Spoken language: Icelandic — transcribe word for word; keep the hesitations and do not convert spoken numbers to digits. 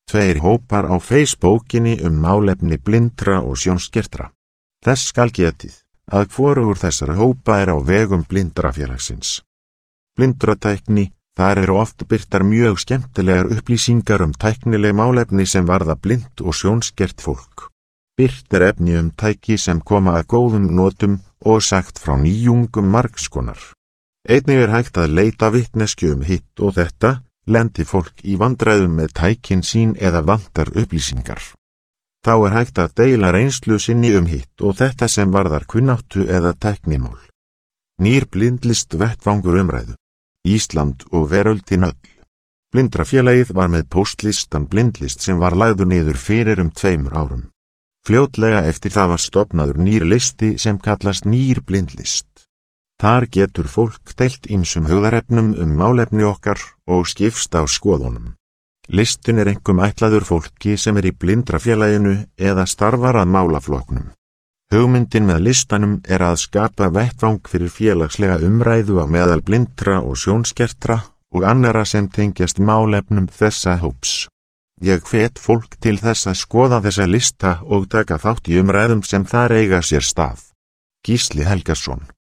tveir hópar á Facebookinni um málefni blindra og sjónskertra. Þess skal getið að hvorugur þessara hópa er á vegum blindrafélagsins. Blindratækni, þar eru oft birtar mjög skemmtilegar upplýsingar um tæknileg málefni sem varða blind og sjónskert fólk. Birt er efni um tæki sem koma að góðum notum og sagt frá nýjungum margskonar. Einnig er hægt að leita vitneskju um hitt og þetta, lendi fólk í vandræðum með tækin sín eða vantar upplýsingar. Þá er hægt að deila reynslu sinni um hitt og þetta sem varðar kunnáttu eða tæknimál. Nýr blindlist vettvangur umræðu. Ísland og veröldin öll. Blindrafélagið var með póstlistan blindlist sem var lagður niður fyrir um tveimur árum. Fljótlega eftir það var stofnaður nýr listi sem kallast nýr blindlist. Þar getur fólk deilt ýmsum hugðarefnum um málefni okkar og skipst á skoðunum. Listin er einkum ætlaður fólki sem er í blindrafélaginu eða starfar að málaflokknum. Hugmyndin með listanum er að skapa vettvang fyrir félagslega umræðu á meðal blindra og sjónskertra og annarra sem tengjast málefnum þessa hóps. Ég hvet fólk til þess að skoða þessa lista og taka þátt í umræðum sem þar eiga sér stað. Gísli Helgason.